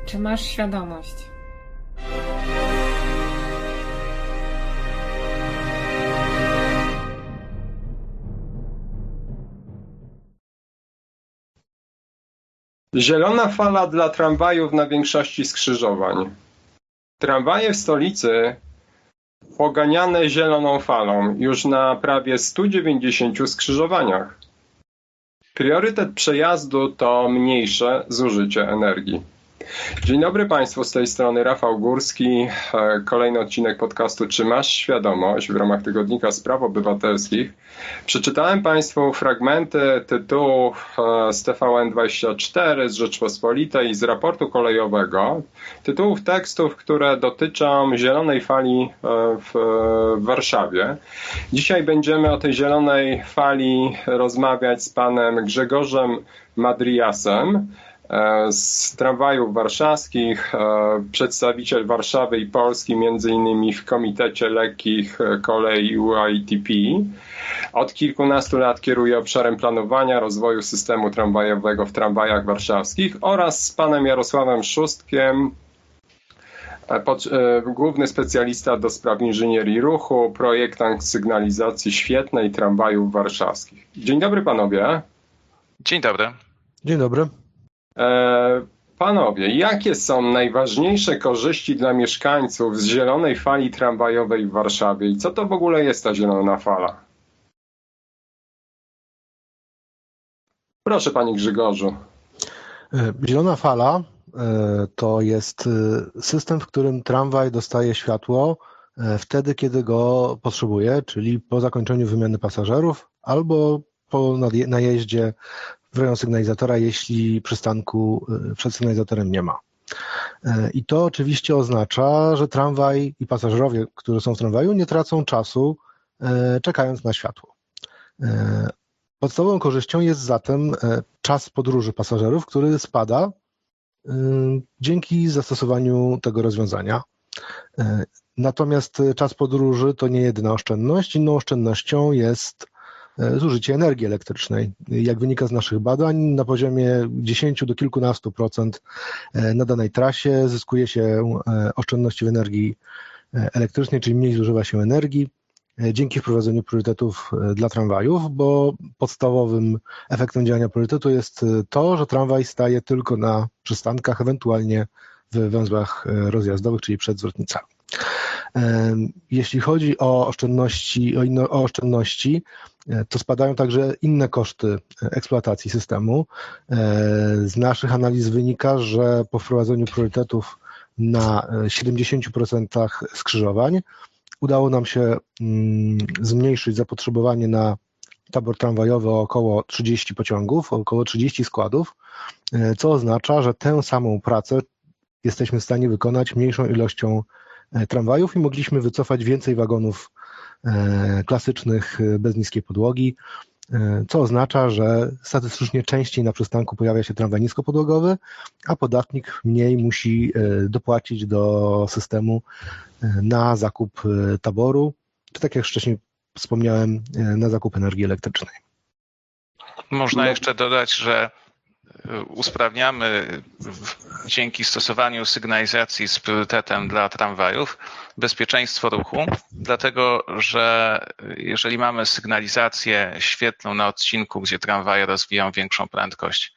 Czy masz świadomość? Zielona fala dla tramwajów na większości skrzyżowań. Tramwaje w stolicy poganiane zieloną falą już na prawie 190 skrzyżowaniach. Priorytet przejazdu to mniejsze zużycie energii. Dzień dobry Państwu, z tej strony Rafał Górski. Kolejny odcinek podcastu Czy masz świadomość w ramach tygodnika Spraw Obywatelskich. Przeczytałem Państwu fragmenty tytułów z TVN24, z Rzeczpospolitej i z raportu kolejowego. Tytułów tekstów, które dotyczą zielonej fali w Warszawie. Dzisiaj będziemy o tej zielonej fali rozmawiać z panem Grzegorzem Madriasem z tramwajów warszawskich, przedstawiciel Warszawy i Polski, między innymi w Komitecie Lekkich Kolei UITP. Od kilkunastu lat kieruje obszarem planowania rozwoju systemu tramwajowego w tramwajach warszawskich oraz z panem Jarosławem Szustkiem, główny specjalista do spraw inżynierii ruchu, projektant sygnalizacji świetnej tramwajów warszawskich. Dzień dobry panowie. Dzień dobry. Dzień dobry. Panowie, jakie są najważniejsze korzyści dla mieszkańców z zielonej fali tramwajowej w Warszawie i co to w ogóle jest ta zielona fala? Proszę panie Grzegorzu. Zielona fala to jest system, w którym tramwaj dostaje światło wtedy, kiedy go potrzebuje, czyli po zakończeniu wymiany pasażerów albo po najeździe w rejon sygnalizatora, jeśli przystanku przed sygnalizatorem nie ma. I to oczywiście oznacza, że tramwaj i pasażerowie, którzy są w tramwaju, nie tracą czasu czekając na światło. Podstawową korzyścią jest zatem czas podróży pasażerów, który spada dzięki zastosowaniu tego rozwiązania. Natomiast czas podróży to nie jedyna oszczędność. Inną oszczędnością jest zużycie energii elektrycznej. Jak wynika z naszych badań, na poziomie 10 do kilkunastu procent na danej trasie zyskuje się oszczędności w energii elektrycznej, czyli mniej zużywa się energii dzięki wprowadzeniu priorytetów dla tramwajów, bo podstawowym efektem działania priorytetu jest to, że tramwaj staje tylko na przystankach, ewentualnie w węzłach rozjazdowych, czyli przed zwrotnicami. Jeśli chodzi o oszczędności, to spadają także inne koszty eksploatacji systemu. Z naszych analiz wynika, że po wprowadzeniu priorytetów na 70% skrzyżowań udało nam się zmniejszyć zapotrzebowanie na tabor tramwajowy o około 30 pociągów, około 30 składów, co oznacza, że tę samą pracę jesteśmy w stanie wykonać mniejszą ilością tramwajów i mogliśmy wycofać więcej wagonów klasycznych bez niskiej podłogi, co oznacza, że statystycznie częściej na przystanku pojawia się tramwaj niskopodłogowy, a podatnik mniej musi dopłacić do systemu na zakup taboru, czy tak jak wcześniej wspomniałem, na zakup energii elektrycznej. Można jeszcze dodać, że usprawniamy dzięki stosowaniu sygnalizacji z priorytetem dla tramwajów bezpieczeństwo ruchu, dlatego że jeżeli mamy sygnalizację świetlną na odcinku, gdzie tramwaje rozwijają większą prędkość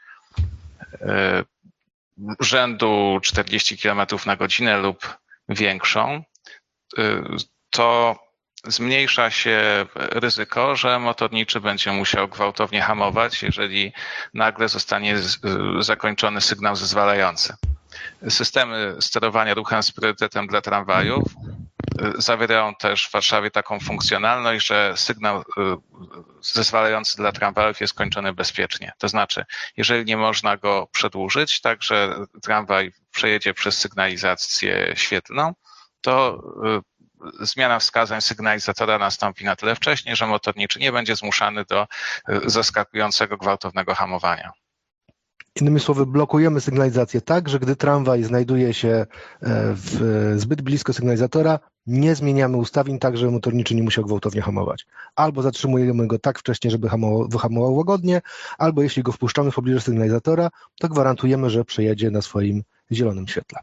rzędu 40 km na godzinę lub większą, to zmniejsza się ryzyko, że motorniczy będzie musiał gwałtownie hamować, jeżeli nagle zostanie zakończony sygnał zezwalający. Systemy sterowania ruchem z priorytetem dla tramwajów zawierają też w Warszawie taką funkcjonalność, że sygnał zezwalający dla tramwajów jest kończony bezpiecznie. To znaczy, jeżeli nie można go przedłużyć, tak że tramwaj przejedzie przez sygnalizację świetlną, to zmiana wskazań sygnalizatora nastąpi na tyle wcześnie, że motorniczy nie będzie zmuszany do zaskakującego, gwałtownego hamowania. Innymi słowy, blokujemy sygnalizację tak, że gdy tramwaj znajduje się zbyt blisko sygnalizatora, nie zmieniamy ustawień tak, żeby motorniczy nie musiał gwałtownie hamować. Albo zatrzymujemy go tak wcześnie, żeby wyhamował łagodnie, albo jeśli go wpuszczamy w pobliżu sygnalizatora, to gwarantujemy, że przejedzie na swoim zielonym świetle.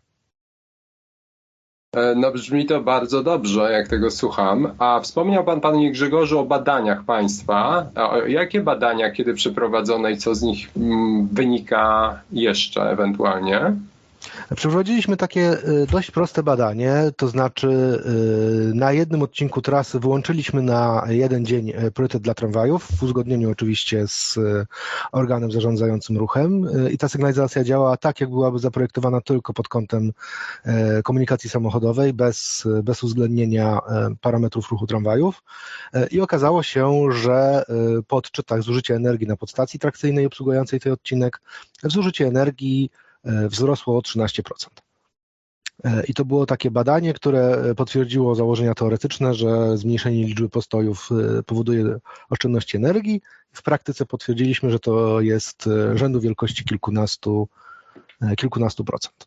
No brzmi to bardzo dobrze, jak tego słucham. A wspomniał pan, panie Grzegorzu, o badaniach państwa. Jakie badania, kiedy przeprowadzone i co z nich wynika jeszcze ewentualnie? Przeprowadziliśmy takie dość proste badanie, to znaczy na jednym odcinku trasy wyłączyliśmy na jeden dzień priorytet dla tramwajów, w uzgodnieniu oczywiście z organem zarządzającym ruchem i ta sygnalizacja działa tak, jak byłaby zaprojektowana tylko pod kątem komunikacji samochodowej, bez uwzględnienia parametrów ruchu tramwajów i okazało się, że po odczytach zużycia energii na podstacji trakcyjnej obsługującej ten odcinek, zużycie energii wzrosło o 13%. I to było takie badanie, które potwierdziło założenia teoretyczne, że zmniejszenie liczby postojów powoduje oszczędność energii. W praktyce potwierdziliśmy, że to jest rzędu wielkości kilkunastu procent.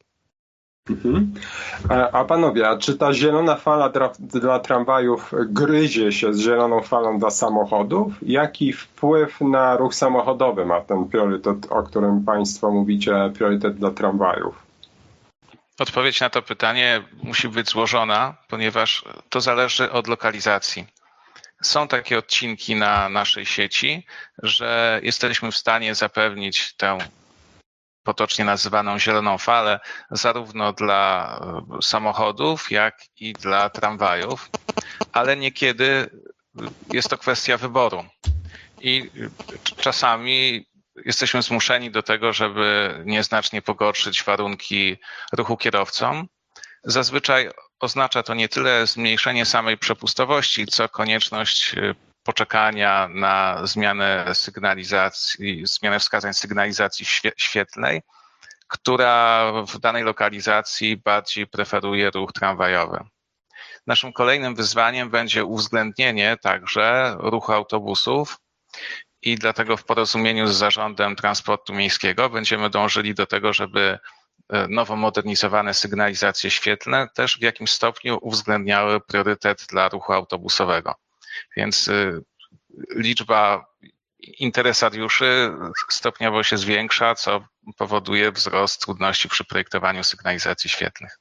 A panowie, a czy ta zielona fala dla tramwajów gryzie się z zieloną falą dla samochodów? Jaki wpływ na ruch samochodowy ma ten priorytet, o którym państwo mówicie, priorytet dla tramwajów? Odpowiedź na to pytanie musi być złożona, ponieważ to zależy od lokalizacji. Są takie odcinki na naszej sieci, że jesteśmy w stanie zapewnić tę potocznie nazywaną zieloną falę zarówno dla samochodów, jak i dla tramwajów, ale niekiedy jest to kwestia wyboru i czasami jesteśmy zmuszeni do tego, żeby nieznacznie pogorszyć warunki ruchu kierowcom. Zazwyczaj oznacza to nie tyle zmniejszenie samej przepustowości, co konieczność poczekania na zmianę wskazań sygnalizacji świetlnej, która w danej lokalizacji bardziej preferuje ruch tramwajowy. Naszym kolejnym wyzwaniem będzie uwzględnienie także ruchu autobusów i dlatego w porozumieniu z Zarządem Transportu Miejskiego będziemy dążyli do tego, żeby nowo modernizowane sygnalizacje świetlne też w jakimś stopniu uwzględniały priorytet dla ruchu autobusowego. Więc liczba interesariuszy stopniowo się zwiększa, co powoduje wzrost trudności przy projektowaniu sygnalizacji świetlnych.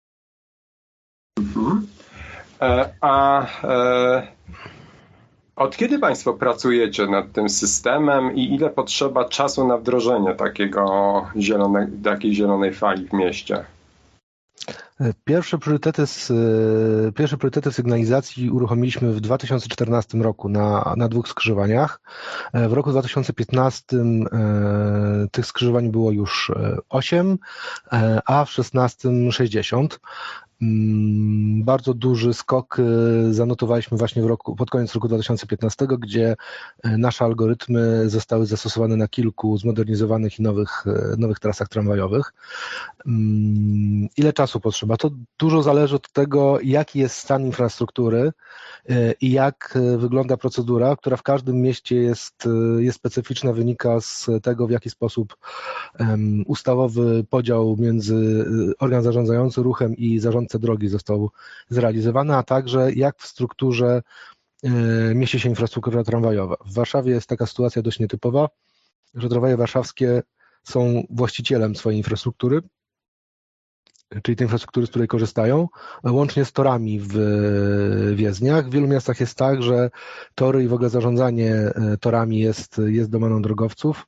Od kiedy państwo pracujecie nad tym systemem i ile potrzeba czasu na wdrożenie takiej zielonej fali w mieście? Pierwsze priorytety sygnalizacji uruchomiliśmy w 2014 roku na 2 skrzyżowaniach. W roku 2015 tych skrzyżowań było już 8, a w 2016 60. Bardzo duży skok zanotowaliśmy właśnie pod koniec roku 2015, gdzie nasze algorytmy zostały zastosowane na kilku zmodernizowanych i nowych trasach tramwajowych. Ile czasu potrzeba? To dużo zależy od tego, jaki jest stan infrastruktury i jak wygląda procedura, która w każdym mieście jest specyficzna, wynika z tego, w jaki sposób ustawowy podział między organ zarządzający ruchem i zarządcę drogi został zrealizowany, a także jak w strukturze mieści się infrastruktura tramwajowa. W Warszawie jest taka sytuacja dość nietypowa, że tramwaje warszawskie są właścicielem swojej infrastruktury, czyli tej infrastruktury, z której korzystają, łącznie z torami w Wiedniach. W wielu miastach jest tak, że tory i w ogóle zarządzanie torami jest domeną drogowców,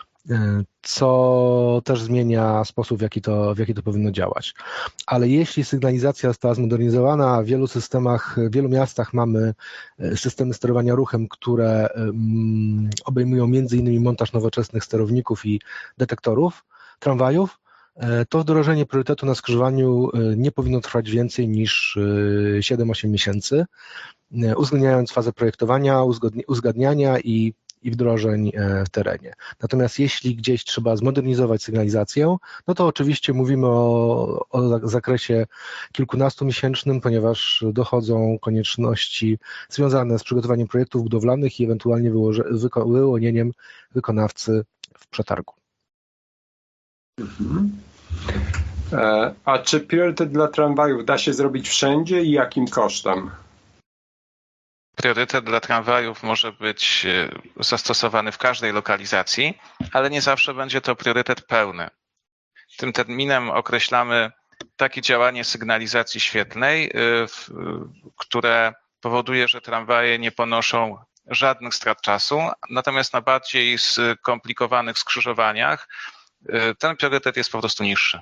co też zmienia sposób, w jaki to powinno działać. Ale jeśli sygnalizacja została zmodernizowana, w wielu miastach mamy systemy sterowania ruchem, które obejmują m.in. montaż nowoczesnych sterowników i detektorów tramwajów, to wdrożenie priorytetu na skrzyżowaniu nie powinno trwać więcej niż 7-8 miesięcy, uwzględniając fazę projektowania, uzgadniania i wdrożeń w terenie. Natomiast jeśli gdzieś trzeba zmodernizować sygnalizację, no to oczywiście mówimy o zakresie kilkunastomiesięcznym, ponieważ dochodzą konieczności związane z przygotowaniem projektów budowlanych i ewentualnie wyłonieniem wykonawcy w przetargu. A czy priorytet dla tramwajów da się zrobić wszędzie i jakim kosztem? Priorytet dla tramwajów może być zastosowany w każdej lokalizacji, ale nie zawsze będzie to priorytet pełny. Tym terminem określamy takie działanie sygnalizacji świetlnej, które powoduje, że tramwaje nie ponoszą żadnych strat czasu, natomiast na bardziej skomplikowanych skrzyżowaniach ten priorytet jest po prostu niższy.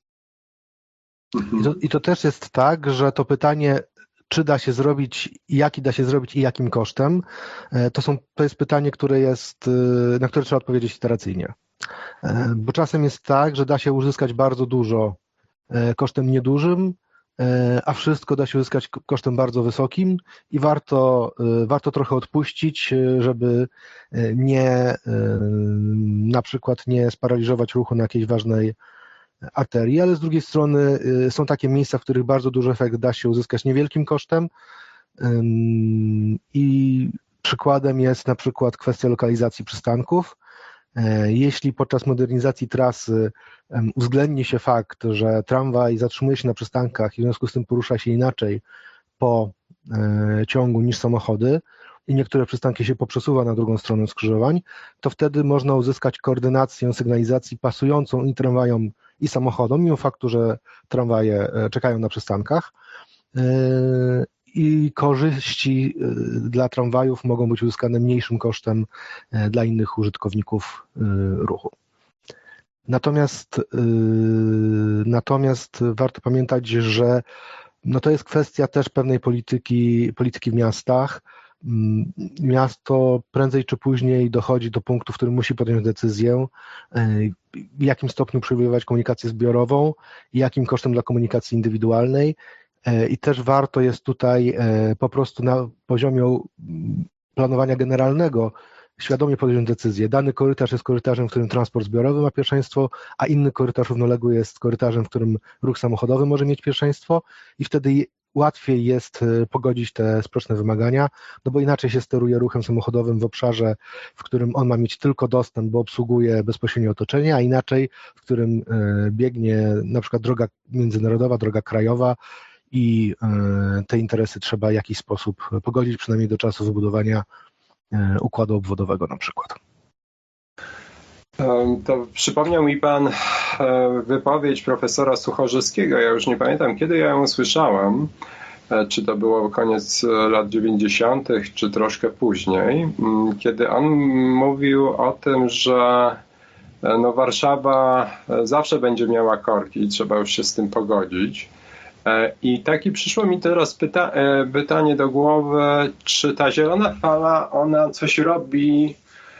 I to też jest tak, że to pytanie, czy da się zrobić, jaki da się zrobić i jakim kosztem, to jest pytanie, na które trzeba odpowiedzieć iteracyjnie. Bo czasem jest tak, że da się uzyskać bardzo dużo kosztem niedużym, a wszystko da się uzyskać kosztem bardzo wysokim i warto trochę odpuścić, żeby na przykład nie sparaliżować ruchu na jakiejś ważnej arterii, ale z drugiej strony są takie miejsca, w których bardzo duży efekt da się uzyskać niewielkim kosztem i przykładem jest na przykład kwestia lokalizacji przystanków. Jeśli podczas modernizacji trasy uwzględni się fakt, że tramwaj zatrzymuje się na przystankach i w związku z tym porusza się inaczej po ciągu niż samochody i niektóre przystanki się poprzesuwa na drugą stronę skrzyżowań, to wtedy można uzyskać koordynację sygnalizacji pasującą i tramwajom i samochodom, mimo faktu, że tramwaje czekają na przystankach. I korzyści dla tramwajów mogą być uzyskane mniejszym kosztem dla innych użytkowników ruchu. Natomiast warto pamiętać, że to jest kwestia też pewnej polityki w miastach. Miasto prędzej czy później dochodzi do punktu, w którym musi podjąć decyzję, w jakim stopniu przyjmować komunikację zbiorową i jakim kosztem dla komunikacji indywidualnej. I też warto jest tutaj po prostu na poziomie planowania generalnego świadomie podjąć decyzję. Dany korytarz jest korytarzem, w którym transport zbiorowy ma pierwszeństwo, a inny korytarz równoległy jest korytarzem, w którym ruch samochodowy może mieć pierwszeństwo i wtedy łatwiej jest pogodzić te sprzeczne wymagania, bo inaczej się steruje ruchem samochodowym w obszarze, w którym on ma mieć tylko dostęp, bo obsługuje bezpośrednio otoczenie, a inaczej, w którym biegnie na przykład droga międzynarodowa, droga krajowa i te interesy trzeba w jakiś sposób pogodzić, przynajmniej do czasu wybudowania układu obwodowego na przykład. To przypomniał mi Pan wypowiedź profesora Suchorzyskiego. Ja już nie pamiętam, kiedy ja ją słyszałem, czy to było koniec lat 90., czy troszkę później, kiedy on mówił o tym, że Warszawa zawsze będzie miała korki, trzeba już się z tym pogodzić. I taki przyszło mi teraz pytanie do głowy, czy ta zielona fala, ona coś robi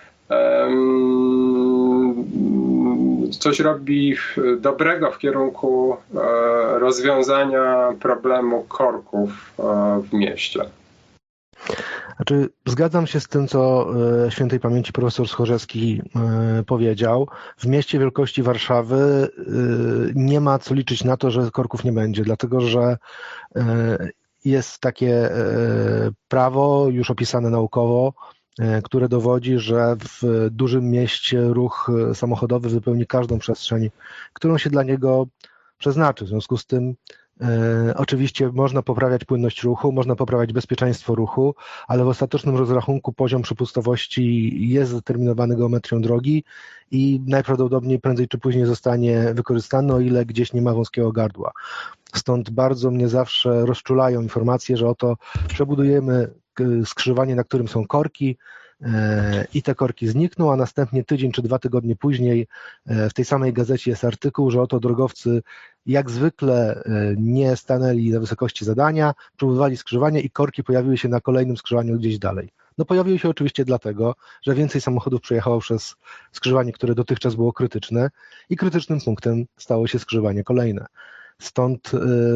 dobrego w kierunku rozwiązania problemu korków w mieście? Znaczy, zgadzam się z tym, co świętej pamięci profesor Schorzewski powiedział. W mieście wielkości Warszawy nie ma co liczyć na to, że korków nie będzie, dlatego że jest takie prawo już opisane naukowo, które dowodzi, że w dużym mieście ruch samochodowy wypełni każdą przestrzeń, którą się dla niego przeznaczy. W związku z tym oczywiście można poprawiać płynność ruchu, można poprawiać bezpieczeństwo ruchu, ale w ostatecznym rozrachunku poziom przepustowości jest zdeterminowany geometrią drogi i najprawdopodobniej prędzej czy później zostanie wykorzystany, o ile gdzieś nie ma wąskiego gardła. Stąd bardzo mnie zawsze rozczulają informacje, że oto przebudujemy skrzyżowanie, na którym są korki, i te korki znikną, a następnie tydzień czy 2 tygodnie później w tej samej gazecie jest artykuł, że oto drogowcy jak zwykle nie stanęli na wysokości zadania, próbowali skrzyżowania i korki pojawiły się na kolejnym skrzyżowaniu gdzieś dalej. Pojawiły się oczywiście dlatego, że więcej samochodów przejechało przez skrzyżowanie, które dotychczas było krytyczne i krytycznym punktem stało się skrzyżowanie kolejne. Stąd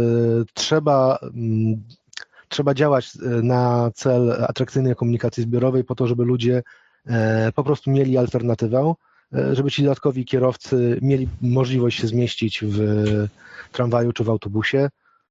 trzeba działać na cel atrakcyjnej komunikacji zbiorowej po to, żeby ludzie po prostu mieli alternatywę, żeby ci dodatkowi kierowcy mieli możliwość się zmieścić w tramwaju czy w autobusie,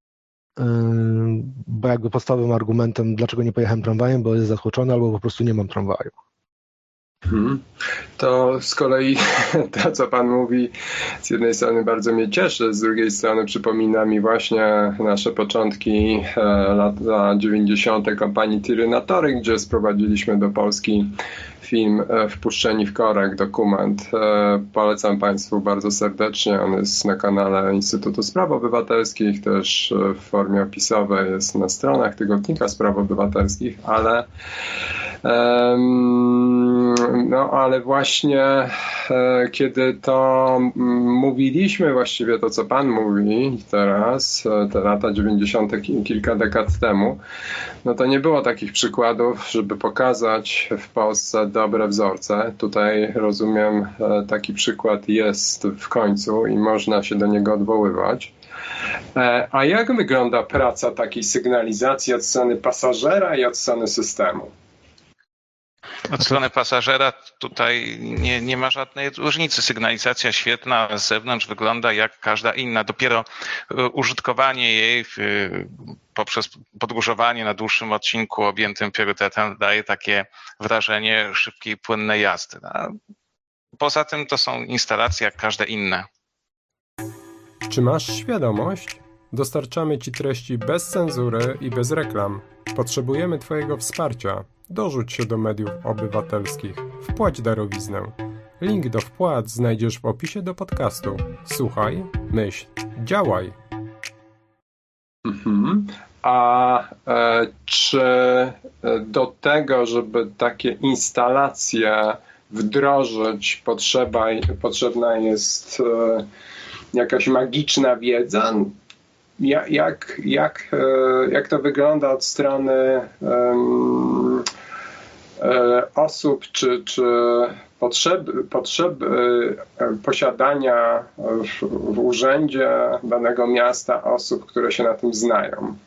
bo jakby podstawowym argumentem, dlaczego nie pojechałem tramwajem, bo jest zatłoczony albo po prostu nie mam tramwaju. To z kolei to, co Pan mówi, z jednej strony bardzo mnie cieszy, z drugiej strony przypomina mi właśnie nasze początki lat 90. kampanii Tiry na tory, gdzie sprowadziliśmy do Polski film Wpuszczeni w korek, dokument. Polecam Państwu bardzo serdecznie. On jest na kanale Instytutu Spraw Obywatelskich, też w formie opisowej jest na stronach Tygodnika Spraw Obywatelskich, ale właśnie kiedy to mówiliśmy, właściwie to, co Pan mówi teraz, te lata 90. kilka dekad temu, no to nie było takich przykładów, żeby pokazać w Polsce dobre wzorce. Tutaj, rozumiem, taki przykład jest w końcu i można się do niego odwoływać. A jak wygląda praca takiej sygnalizacji od strony pasażera i od strony systemu? Od strony pasażera tutaj nie ma żadnej różnicy. Sygnalizacja świetna, ale z zewnątrz wygląda jak każda inna. Dopiero użytkowanie jej poprzez podróżowanie na dłuższym odcinku objętym priorytetem daje takie wrażenie szybkiej, płynnej jazdy. Poza tym to są instalacje jak każde inne. Czy masz świadomość? Dostarczamy Ci treści bez cenzury i bez reklam. Potrzebujemy Twojego wsparcia. Dorzuć się do mediów obywatelskich. Wpłać darowiznę. Link do wpłat znajdziesz w opisie do podcastu. Słuchaj, myśl, działaj. Czy do tego, żeby takie instalacje wdrożyć, potrzebna jest jakaś magiczna wiedza? Jak to wygląda od strony osób, czy potrzeby posiadania w urzędzie danego miasta osób, które się na tym znają?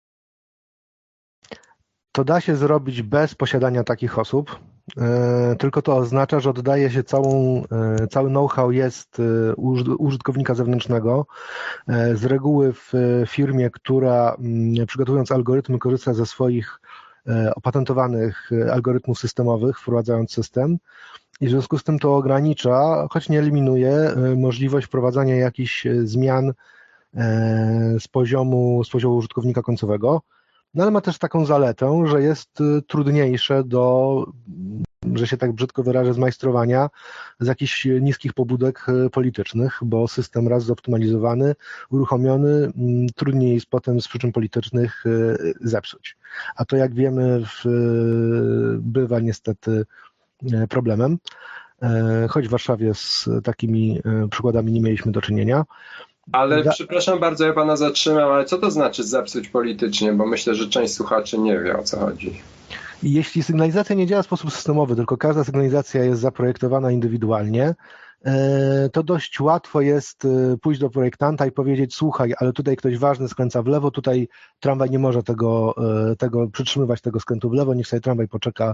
To da się zrobić bez posiadania takich osób, tylko to oznacza, że oddaje się cały know-how jest użytkownika zewnętrznego. Z reguły w firmie, która przygotowując algorytmy korzysta ze swoich opatentowanych algorytmów systemowych, wprowadzając system i w związku z tym to ogranicza, choć nie eliminuje możliwość wprowadzania jakichś zmian z poziomu użytkownika końcowego. No ale ma też taką zaletę, że jest trudniejsze że się tak brzydko wyrażę, zmajstrowania z jakichś niskich pobudek politycznych, bo system raz zoptymalizowany, uruchomiony, trudniej jest potem z przyczyn politycznych zepsuć. A to, jak wiemy, bywa niestety problemem, choć w Warszawie z takimi przykładami nie mieliśmy do czynienia. Ale przepraszam bardzo, ja Pana zatrzymam, ale co to znaczy zepsuć politycznie? Bo myślę, że część słuchaczy nie wie, o co chodzi. Jeśli sygnalizacja nie działa w sposób systemowy, tylko każda sygnalizacja jest zaprojektowana indywidualnie, to dość łatwo jest pójść do projektanta i powiedzieć: słuchaj, ale tutaj ktoś ważny skręca w lewo, tutaj tramwaj nie może przytrzymywać tego skrętu w lewo, niech sobie tramwaj poczeka,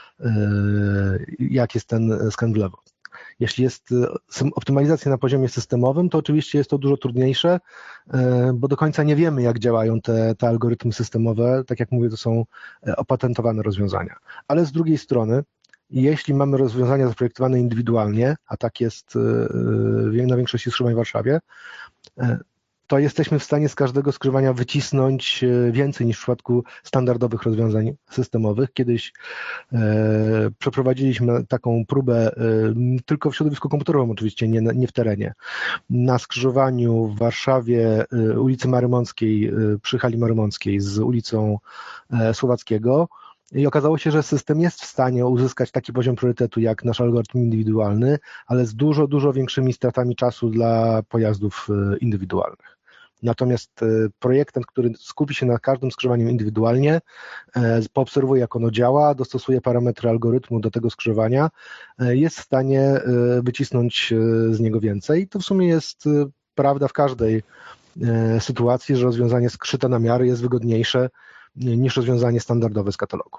jak jest ten skręt w lewo. Jeśli jest optymalizacja na poziomie systemowym, to oczywiście jest to dużo trudniejsze, bo do końca nie wiemy, jak działają te algorytmy systemowe. Tak jak mówię, to są opatentowane rozwiązania. Ale z drugiej strony, jeśli mamy rozwiązania zaprojektowane indywidualnie, a tak jest na większości skrzyżowań w Warszawie, to jesteśmy w stanie z każdego skrzyżowania wycisnąć więcej niż w przypadku standardowych rozwiązań systemowych. Kiedyś przeprowadziliśmy taką próbę tylko w środowisku komputerowym, oczywiście nie w terenie. Na skrzyżowaniu w Warszawie ulicy Marymąckiej przy hali Marymąckiej z ulicą Słowackiego. I okazało się, że system jest w stanie uzyskać taki poziom priorytetu jak nasz algorytm indywidualny, ale z dużo, dużo większymi stratami czasu dla pojazdów indywidualnych. Natomiast projektant, który skupi się na każdym skrzyżowaniu indywidualnie, poobserwuje, jak ono działa, dostosuje parametry algorytmu do tego skrzyżowania, jest w stanie wycisnąć z niego więcej. To w sumie jest prawda w każdej sytuacji, że rozwiązanie skrzyte na miarę jest wygodniejsze niż rozwiązanie standardowe z katalogu.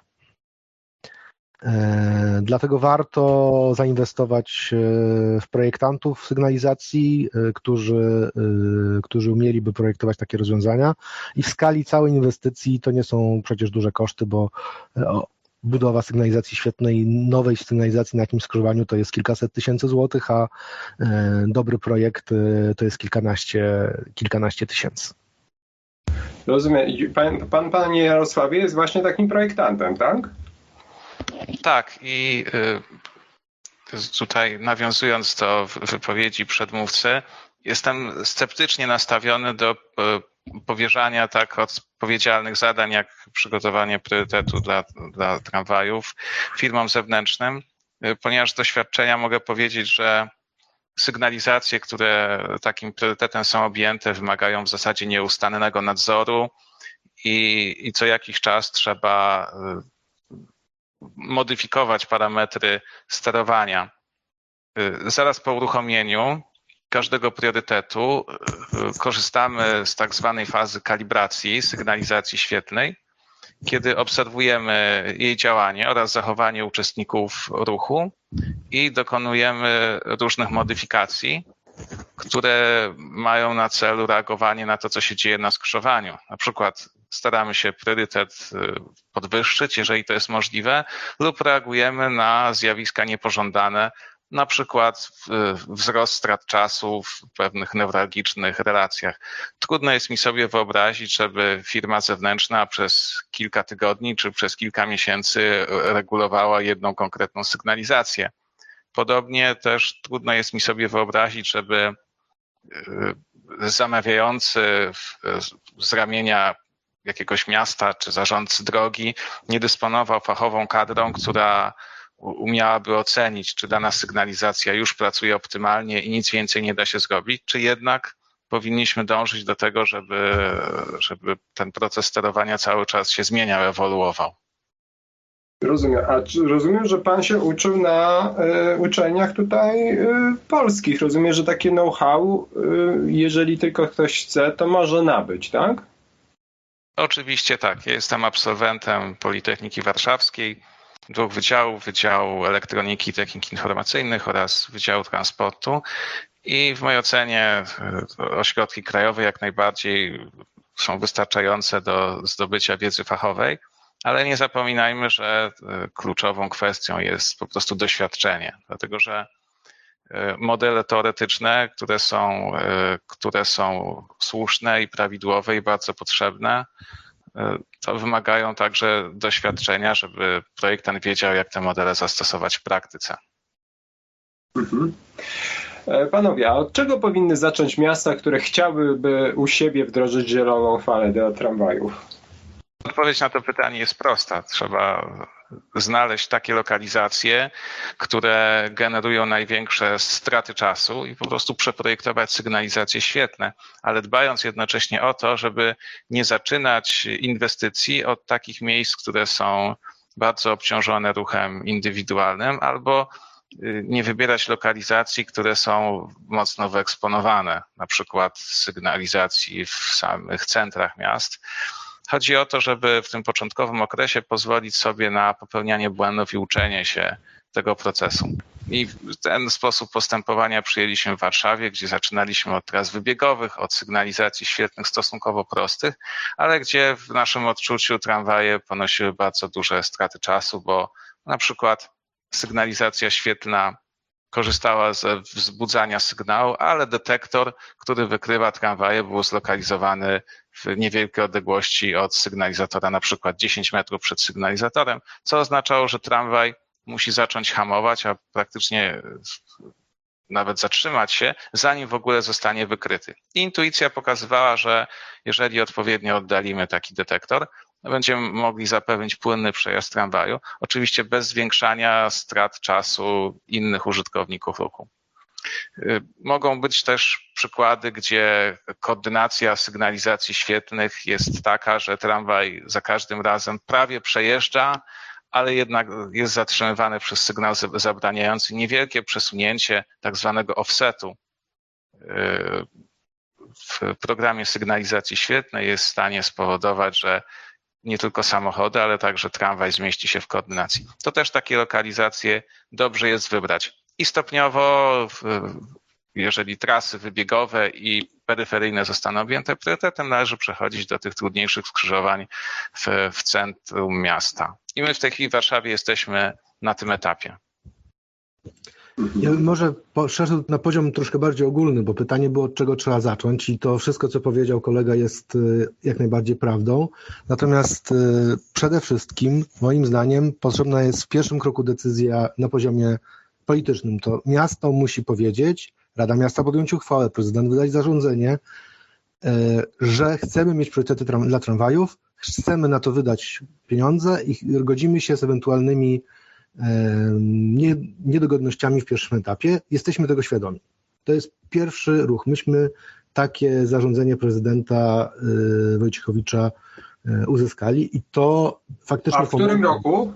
Dlatego warto zainwestować w projektantów sygnalizacji, którzy umieliby projektować takie rozwiązania i w skali całej inwestycji to nie są przecież duże koszty, bo budowa sygnalizacji świetnej, nowej sygnalizacji na jakimś skrzyżowaniu to jest kilkaset tysięcy złotych, a dobry projekt to jest kilkanaście tysięcy. Rozumiem. Pan, panie Jarosławie, jest właśnie takim projektantem, tak? Tak, i tutaj nawiązując do wypowiedzi przedmówcy, jestem sceptycznie nastawiony do powierzania tak odpowiedzialnych zadań jak przygotowanie priorytetu dla tramwajów firmom zewnętrznym, ponieważ z doświadczenia mogę powiedzieć, że sygnalizacje, które takim priorytetem są objęte, wymagają w zasadzie nieustannego nadzoru i co jakiś czas trzeba modyfikować parametry sterowania. Zaraz po uruchomieniu każdego priorytetu korzystamy z tak zwanej fazy kalibracji sygnalizacji świetlnej, kiedy obserwujemy jej działanie oraz zachowanie uczestników ruchu i dokonujemy różnych modyfikacji, które mają na celu reagowanie na to, co się dzieje na skrzyżowaniu. Na przykład staramy się priorytet podwyższyć, jeżeli to jest możliwe, lub reagujemy na zjawiska niepożądane, na przykład wzrost strat czasu w pewnych newralgicznych relacjach. Trudno jest mi sobie wyobrazić, żeby firma zewnętrzna przez kilka tygodni czy przez kilka miesięcy regulowała jedną konkretną sygnalizację. Podobnie też trudno jest mi sobie wyobrazić, żeby zamawiający z ramienia jakiegoś miasta czy zarządcy drogi nie dysponował fachową kadrą, która umiałaby ocenić, czy dana sygnalizacja już pracuje optymalnie i nic więcej nie da się zrobić, czy jednak powinniśmy dążyć do tego, żeby ten proces sterowania cały czas się zmieniał, ewoluował. Rozumiem. Rozumiem, że pan się uczył na uczelniach tutaj polskich. Rozumiem, że takie know-how, jeżeli tylko ktoś chce, to może nabyć, tak? Oczywiście tak. Ja jestem absolwentem Politechniki Warszawskiej, dwóch wydziałów, Wydziału Elektroniki i Technik Informacyjnych oraz Wydziału Transportu i w mojej ocenie ośrodki krajowe jak najbardziej są wystarczające do zdobycia wiedzy fachowej, ale nie zapominajmy, że kluczową kwestią jest po prostu doświadczenie, dlatego że modele teoretyczne, które są słuszne i prawidłowe i bardzo potrzebne, to wymagają także doświadczenia, żeby projektant wiedział, jak te modele zastosować w praktyce. Mhm. Panowie, a od czego powinny zacząć miasta, które chciałyby u siebie wdrożyć zieloną falę do tramwajów? Odpowiedź na to pytanie jest prosta. Trzeba znaleźć takie lokalizacje, które generują największe straty czasu i po prostu przeprojektować sygnalizacje świetne, ale dbając jednocześnie o to, żeby nie zaczynać inwestycji od takich miejsc, które są bardzo obciążone ruchem indywidualnym, albo nie wybierać lokalizacji, które są mocno wyeksponowane, na przykład sygnalizacji w samych centrach miast. Chodzi o to, żeby w tym początkowym okresie pozwolić sobie na popełnianie błędów i uczenie się tego procesu. I ten sposób postępowania przyjęliśmy w Warszawie, gdzie zaczynaliśmy od tras wybiegowych, od sygnalizacji świetnych, stosunkowo prostych, ale gdzie w naszym odczuciu tramwaje ponosiły bardzo duże straty czasu, bo na przykład sygnalizacja świetlna korzystała ze wzbudzania sygnału, ale detektor, który wykrywa tramwaje, był zlokalizowany w niewielkiej odległości od sygnalizatora, na przykład 10 metrów przed sygnalizatorem, co oznaczało, że tramwaj musi zacząć hamować, a praktycznie nawet zatrzymać się, zanim w ogóle zostanie wykryty. I intuicja pokazywała, że jeżeli odpowiednio oddalimy taki detektor, będziemy mogli zapewnić płynny przejazd tramwaju, oczywiście bez zwiększania strat czasu innych użytkowników ruchu. Mogą być też przykłady, gdzie koordynacja sygnalizacji świetlnych jest taka, że tramwaj za każdym razem prawie przejeżdża, ale jednak jest zatrzymywany przez sygnał zabraniający. Niewielkie przesunięcie tak zwanego offsetu w programie sygnalizacji świetlnej jest w stanie spowodować, że nie tylko samochody, ale także tramwaj zmieści się w koordynacji. To też takie lokalizacje dobrze jest wybrać. I stopniowo, jeżeli trasy wybiegowe i peryferyjne zostaną objęte priorytetem, należy przechodzić do tych trudniejszych skrzyżowań w centrum miasta. I my w tej chwili w Warszawie jesteśmy na tym etapie. Ja bym może przeszedł na poziom troszkę bardziej ogólny, bo pytanie było, od czego trzeba zacząć i to wszystko, co powiedział kolega, jest jak najbardziej prawdą. Natomiast przede wszystkim, moim zdaniem, potrzebna jest w pierwszym kroku decyzja na poziomie politycznym. To miasto musi powiedzieć, Rada Miasta podjąć uchwałę, prezydent wydać zarządzenie, że chcemy mieć priorytety dla tramwajów, chcemy na to wydać pieniądze i godzimy się z ewentualnymi niedogodnościami w pierwszym etapie. Jesteśmy tego świadomi. To jest pierwszy ruch. Myśmy takie zarządzenie prezydenta Wojciechowicza uzyskali i to faktycznie... A w którym roku?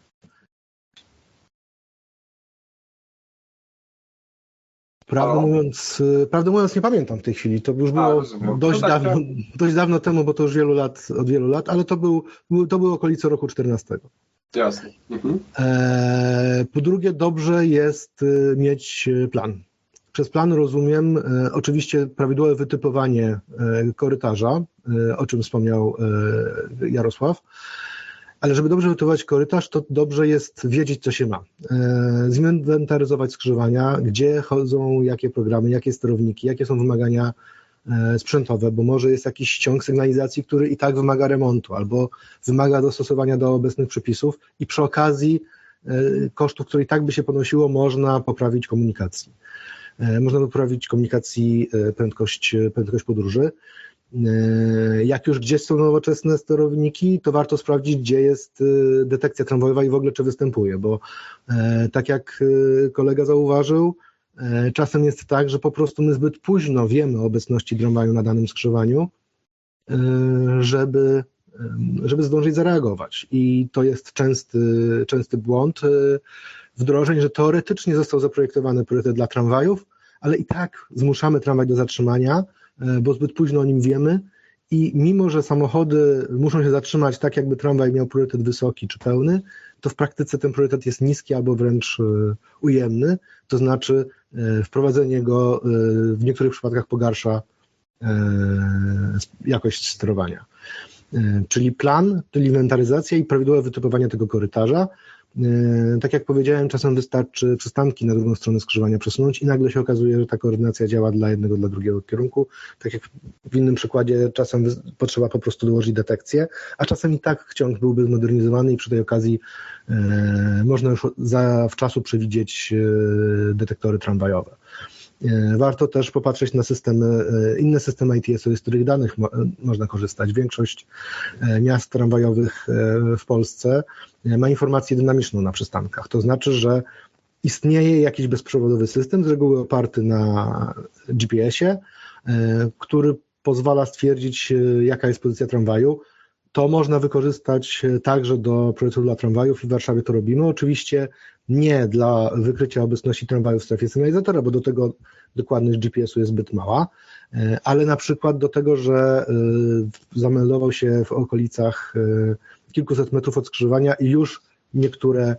Prawdę mówiąc nie pamiętam w tej chwili. To już było dość dawno temu, bo to już od wielu lat, ale to było okolice roku 14. Jasne. Mhm. Po drugie, dobrze jest mieć plan. Przez plan rozumiem oczywiście prawidłowe wytypowanie korytarza, o czym wspomniał Jarosław, ale żeby dobrze wytypować korytarz, to dobrze jest wiedzieć, co się ma. Zinwentaryzować skrzyżowania, gdzie chodzą, jakie programy, jakie sterowniki, jakie są wymagania sprzętowe, bo może jest jakiś ściąg sygnalizacji, który i tak wymaga remontu, albo wymaga dostosowania do obecnych przepisów i przy okazji kosztów, które i tak by się ponosiło, można poprawić komunikacji. Można poprawić komunikacji prędkość podróży. Jak już gdzieś są nowoczesne sterowniki, to warto sprawdzić, gdzie jest detekcja tramwajowa i w ogóle czy występuje, bo tak jak kolega zauważył, czasem jest tak, że po prostu my zbyt późno wiemy o obecności tramwaju na danym skrzyżowaniu, żeby zdążyć zareagować. I to jest częsty błąd wdrożeń, że teoretycznie został zaprojektowany priorytet dla tramwajów, ale i tak zmuszamy tramwaj do zatrzymania, bo zbyt późno o nim wiemy i mimo, że samochody muszą się zatrzymać tak, jakby tramwaj miał priorytet wysoki czy pełny, to w praktyce ten priorytet jest niski albo wręcz ujemny, to znaczy wprowadzenie go w niektórych przypadkach pogarsza jakość sterowania. Czyli plan, czyli inwentaryzacja i prawidłowe wytypowanie tego korytarza. Tak jak powiedziałem, czasem wystarczy przystanki na drugą stronę skrzyżowania przesunąć i nagle się okazuje, że ta koordynacja działa dla jednego, dla drugiego kierunku. Tak jak w innym przykładzie czasem potrzeba po prostu dołożyć detekcję, a czasem i tak ciąg byłby zmodernizowany i przy tej okazji można już zawczasu przewidzieć detektory tramwajowe. Warto też popatrzeć na inne systemy ITS-u, z których danych można korzystać. Większość miast tramwajowych w Polsce ma informację dynamiczną na przystankach. To znaczy, że istnieje jakiś bezprzewodowy system, z reguły oparty na GPS-ie, który pozwala stwierdzić, jaka jest pozycja tramwaju. To można wykorzystać także do projektu dla tramwajów i w Warszawie to robimy. Oczywiście nie dla wykrycia obecności tramwaju w strefie sygnalizatora, bo do tego dokładność GPS-u jest zbyt mała, ale na przykład do tego, że zameldował się w okolicach kilkuset metrów od skrzyżowania i już niektóre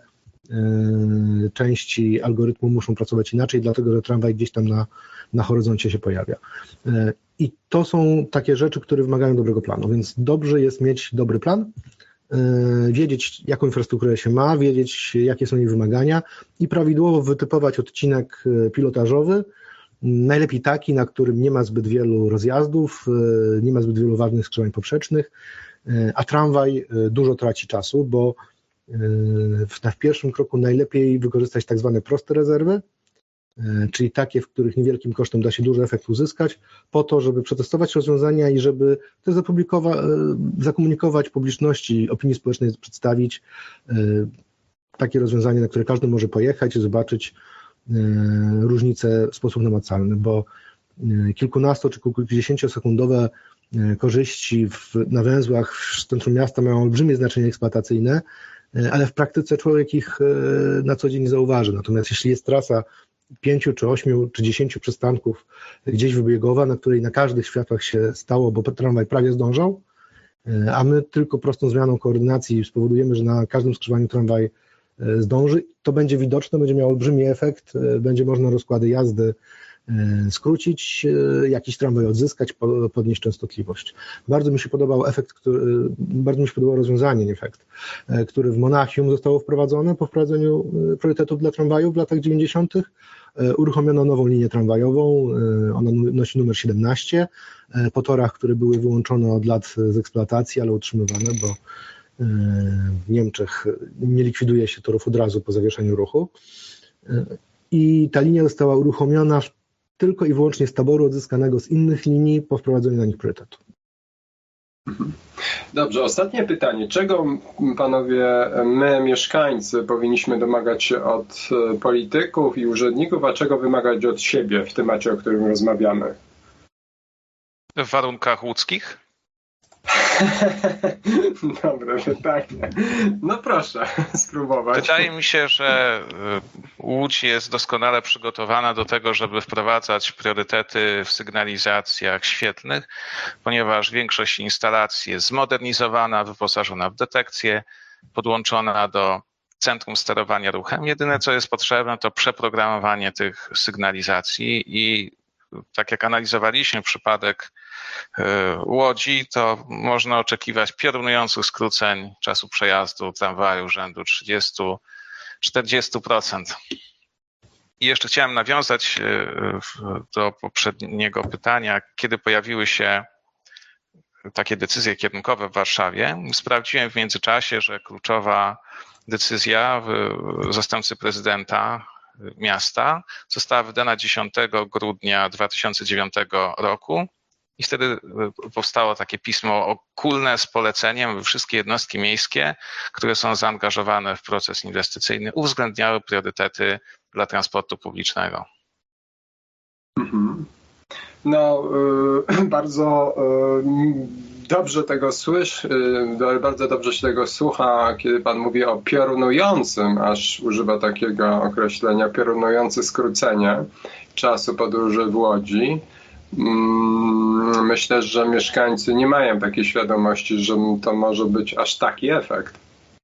części algorytmu muszą pracować inaczej, dlatego że tramwaj gdzieś tam na horyzoncie się pojawia. I to są takie rzeczy, które wymagają dobrego planu, więc dobrze jest mieć dobry plan, wiedzieć, jaką infrastrukturę się ma, wiedzieć, jakie są jej wymagania i prawidłowo wytypować odcinek pilotażowy, najlepiej taki, na którym nie ma zbyt wielu rozjazdów, nie ma zbyt wielu ważnych skrzyżowań poprzecznych, a tramwaj dużo traci czasu, bo w pierwszym kroku najlepiej wykorzystać tak zwane proste rezerwy, czyli takie, w których niewielkim kosztem da się duży efekt uzyskać, po to, żeby przetestować rozwiązania i żeby też zakomunikować publiczności, opinii społecznej, przedstawić takie rozwiązanie, na które każdy może pojechać i zobaczyć różnice w sposób namacalny, bo kilkunasto czy kilkudziesięciosekundowe korzyści na węzłach w centrum miasta mają olbrzymie znaczenie eksploatacyjne, ale w praktyce człowiek ich na co dzień nie zauważy. Natomiast jeśli jest trasa 5 czy 8 czy 10 przystanków gdzieś wybiegowa, na której na każdych światłach się stało, bo tramwaj prawie zdążał, a my tylko prostą zmianą koordynacji spowodujemy, że na każdym skrzyżowaniu tramwaj zdąży, to będzie widoczne, będzie miał olbrzymi efekt, będzie można rozkłady jazdy skrócić jakiś tramwaj, odzyskać, podnieść częstotliwość. Bardzo mi się podobał rozwiązanie, nie efekt, który w Monachium zostało wprowadzone po wprowadzeniu priorytetów dla tramwajów w latach 90. Uruchomiono nową linię tramwajową, ona nosi numer 17, po torach, które były wyłączone od lat z eksploatacji, ale utrzymywane, bo w Niemczech nie likwiduje się torów od razu po zawieszeniu ruchu. I ta linia została uruchomiona tylko i wyłącznie z taboru odzyskanego z innych linii po wprowadzeniu na nich priorytetu. Dobrze, ostatnie pytanie. Czego panowie, my mieszkańcy powinniśmy domagać się od polityków i urzędników, a czego wymagać od siebie w temacie, o którym rozmawiamy? W warunkach łódzkich? Dobre pytanie. No proszę spróbować. Wydaje mi się, że Łódź jest doskonale przygotowana do tego, żeby wprowadzać priorytety w sygnalizacjach świetlnych, ponieważ większość instalacji jest zmodernizowana, wyposażona w detekcję, podłączona do centrum sterowania ruchem. Jedyne, co jest potrzebne, to przeprogramowanie tych sygnalizacji i tak jak analizowaliśmy przypadek Łodzi, to można oczekiwać piorunujących skróceń czasu przejazdu tramwaju rzędu 30-40%. I jeszcze chciałem nawiązać do poprzedniego pytania, kiedy pojawiły się takie decyzje kierunkowe w Warszawie. Sprawdziłem w międzyczasie, że kluczowa decyzja zastępcy prezydenta miasta została wydana 10 grudnia 2009 roku i wtedy powstało takie pismo ogólne z poleceniem, by wszystkie jednostki miejskie, które są zaangażowane w proces inwestycyjny, uwzględniały priorytety dla transportu publicznego. No, bardzo dobrze tego bardzo dobrze się tego słucha, kiedy pan mówi o piorunującym, aż używa takiego określenia, piorunujące skrócenie czasu podróży w Łodzi. Myślę, że mieszkańcy nie mają takiej świadomości, że to może być aż taki efekt.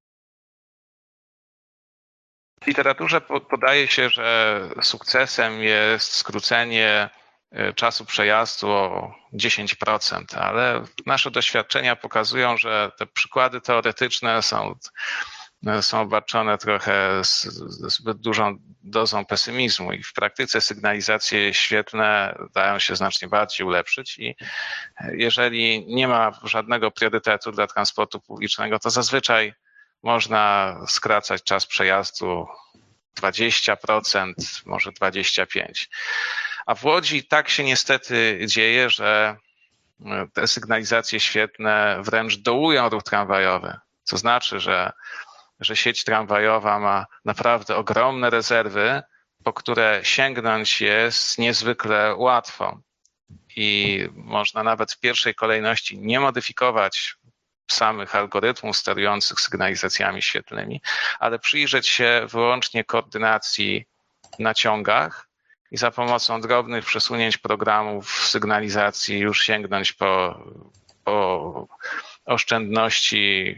W literaturze podaje się, że sukcesem jest skrócenie czasu przejazdu o 10%, ale nasze doświadczenia pokazują, że te przykłady teoretyczne są obarczone trochę zbyt dużą dozą pesymizmu i w praktyce sygnalizacje świetlne dają się znacznie bardziej ulepszyć i jeżeli nie ma żadnego priorytetu dla transportu publicznego, to zazwyczaj można skracać czas przejazdu 20%, może 25%. A w Łodzi tak się niestety dzieje, że te sygnalizacje świetlne wręcz dołują ruch tramwajowy. To znaczy, że sieć tramwajowa ma naprawdę ogromne rezerwy, po które sięgnąć jest niezwykle łatwo. I można nawet w pierwszej kolejności nie modyfikować samych algorytmów sterujących sygnalizacjami świetlnymi, ale przyjrzeć się wyłącznie koordynacji na ciągach i za pomocą drobnych przesunięć programów sygnalizacji już sięgnąć po oszczędności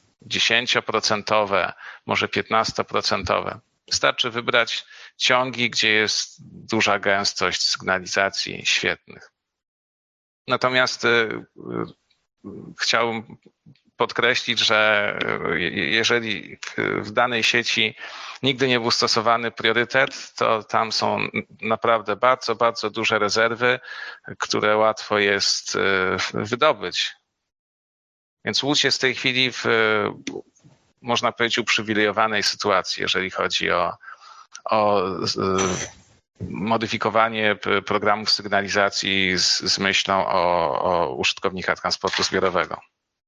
10%, może 15%. Wystarczy wybrać ciągi, gdzie jest duża gęstość sygnalizacji świetnych. Natomiast chciałbym podkreślić, że jeżeli w danej sieci nigdy nie był stosowany priorytet, to tam są naprawdę bardzo, bardzo duże rezerwy, które łatwo jest wydobyć. Więc Łódź jest w tej chwili można powiedzieć, uprzywilejowanej sytuacji, jeżeli chodzi o modyfikowanie programów sygnalizacji z myślą o użytkownikach transportu zbiorowego.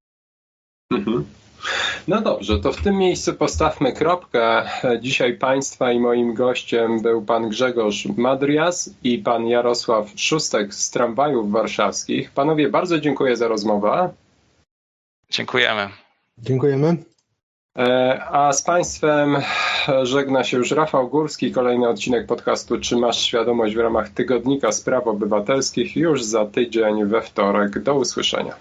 No dobrze, to w tym miejscu postawmy kropkę. Dzisiaj Państwa i moim gościem był pan Grzegorz Madrias i pan Jarosław Szóstek z Tramwajów Warszawskich. Panowie, bardzo dziękuję za rozmowę. Dziękujemy. Dziękujemy. A z Państwem żegna się już Rafał Górski. Kolejny odcinek podcastu Czy masz świadomość w ramach Tygodnika Spraw Obywatelskich już za tydzień we wtorek. Do usłyszenia.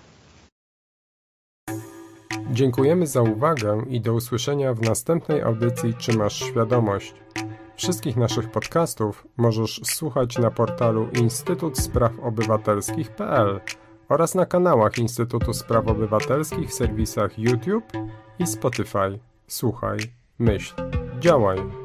Dziękujemy za uwagę i do usłyszenia w następnej audycji Czy masz świadomość? Wszystkich naszych podcastów możesz słuchać na portalu instytutspraw-obywatelskich.pl oraz na kanałach Instytutu Spraw Obywatelskich w serwisach YouTube i Spotify. Słuchaj, myśl, działaj.